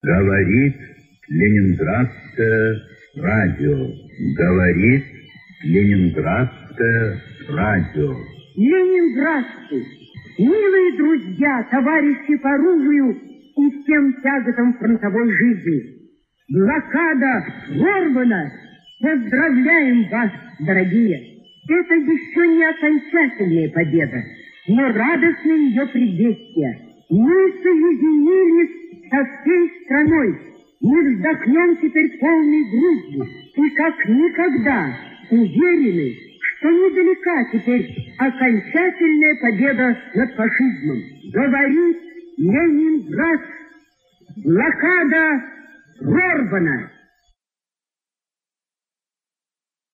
Говорит Ленинградское радио. Говорит Ленинградское радио. Ленинградцы, милые друзья, товарищи по оружию и всем тяготам фронтовой жизни. Блокада прорвана. Поздравляем вас, дорогие. Это еще не окончательная победа, но радостное ее предвестие. Мы соединились со всей страной. Мы вздохнем теперь полной грудью и как никогда уверены, что недалека теперь окончательная победа над фашизмом. Говорит Ленинград, блокада прорвана.